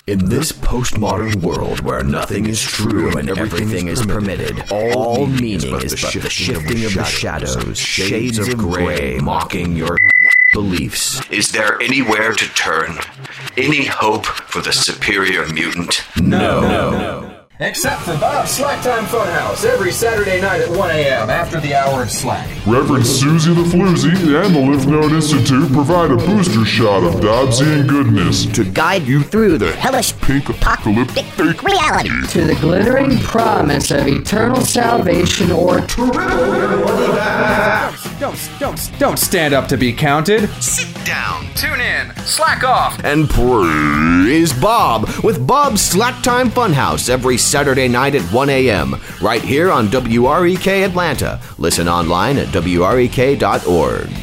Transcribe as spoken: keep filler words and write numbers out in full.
In this postmodern world where nothing is true and everything is permitted, all meaning is but the shifting of the shadows, shades of gray mocking your beliefs. Is there anywhere to turn? Any hope for the superior mutant? No. no. no. Except for Bob's Slacktime Funhouse every Saturday night at one a.m. after the hour of Slack. Reverend Susie the Floozy and the Live Known Institute provide a booster shot of Dobbsian goodness to guide you through the hellish pink apocalyptic fake reality to the glittering promise of eternal salvation or Don't, don't, don't stand up to be counted. Sit down. Tune in, slack off, and praise Bob with Bob's Slacktime Funhouse every Saturday night at one a.m. right here on W R E K Atlanta. Listen online at W R E K dot org.